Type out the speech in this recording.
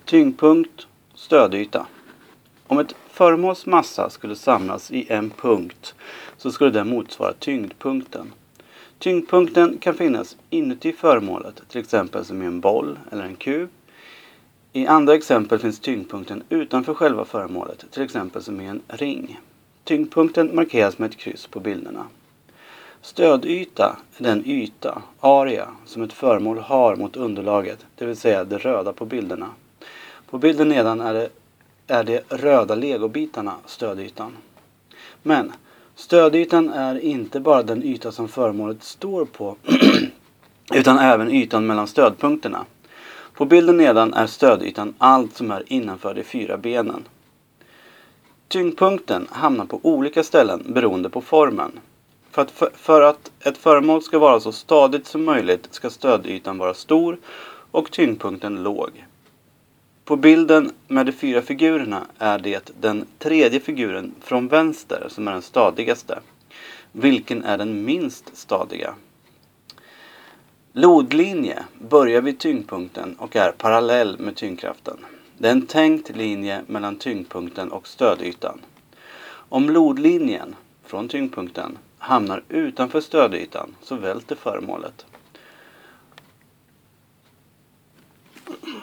Tyngdpunkt, stödyta. Om ett föremåls massa skulle samlas i en punkt så skulle den motsvara tyngdpunkten. Tyngdpunkten kan finnas inuti föremålet, till exempel som i en boll eller en kub. I andra exempel finns tyngdpunkten utanför själva föremålet, till exempel som i en ring. Tyngdpunkten markeras med ett kryss på bilderna. Stödyta är den yta, area, som ett föremål har mot underlaget, det vill säga det röda på bilderna. På bilden nedan är de röda legobitarna stödytan. Men stödytan är inte bara den yta som föremålet står på utan även ytan mellan stödpunkterna. På bilden nedan är stödytan allt som är innanför de 4 benen. Tyngdpunkten hamnar på olika ställen beroende på formen. För att ett föremål ska vara så stadigt som möjligt ska stödytan vara stor och tyngdpunkten låg. På bilden med de 4 figurerna är det den tredje figuren från vänster som är den stadigaste. Vilken är den minst stadiga? Lodlinje börjar vid tyngdpunkten och är parallell med tyngdkraften. Det är en tänkt linje mellan tyngdpunkten och stödytan. Om lodlinjen från tyngdpunkten hamnar utanför stödytan så välter föremålet.